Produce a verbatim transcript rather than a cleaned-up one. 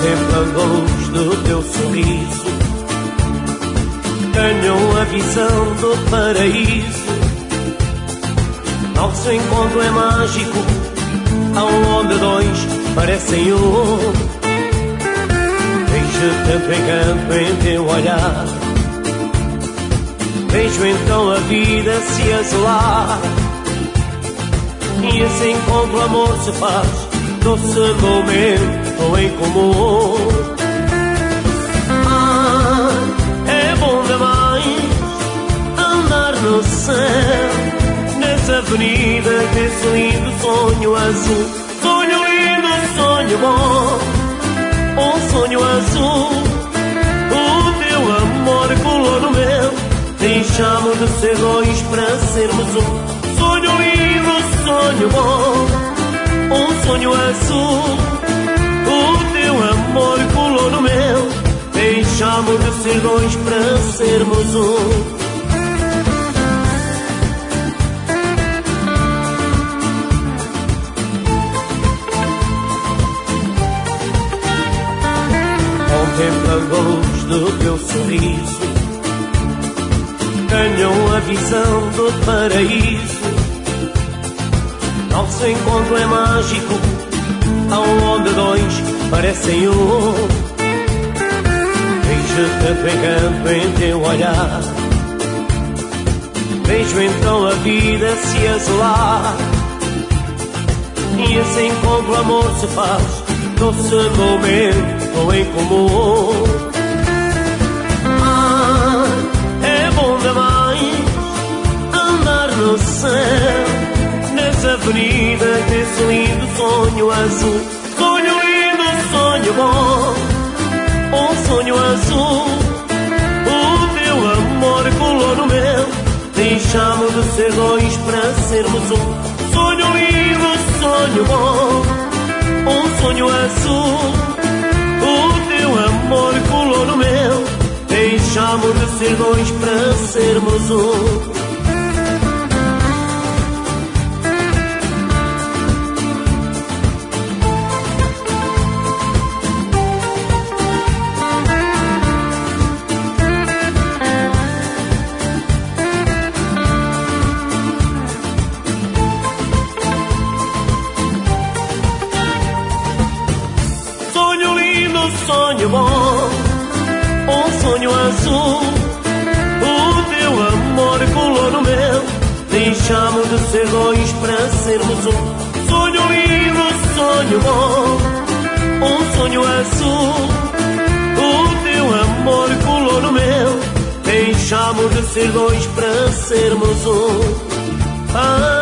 Contempla a luz do teu sorriso, tenho a visão do paraíso. Nosso encontro é mágico, aonde dois parecem um. Vejo tanto encanto em teu olhar, vejo então a vida se azelar. E esse encontro, amor, se faz doce momento em comum. Ah, é bom demais andar no céu, nessa avenida desse lindo sonho azul. Sonho lindo, sonho bom, um sonho azul. O teu amor colou no meu, deixamos de ser dois para sermos um. Sonho lindo, sonho bom, um sonho azul. O teu amor colou no meu, deixamos de ser dois para sermos um. Contempla a luz do teu sorriso, tenho a visão do paraíso. Nosso encontro é mágico, aonde dois parecem um. Vejo tanto encanto em teu olhar, vejo então a vida se azelar. E esse encontro, amor, se faz doce momento em comum. Ah, é bom demais andar no céu, nessa avenida desse lindo sonho azul. Sonho lindo, sonho bom, um sonho azul. O teu amor colou no meu, deixamos de ser dois para sermos um. Sonho lindo, sonho bom, um sonho azul. O teu amor colou no meu, deixamos de ser dois para sermos um. Sonho bom, um sonho azul. O teu amor colou no meu, deixamos de ser dois para sermos um. Sonho lindo, sonho bom, um sonho azul. O teu amor colou no meu, deixamos de ser dois para sermos um. Ah,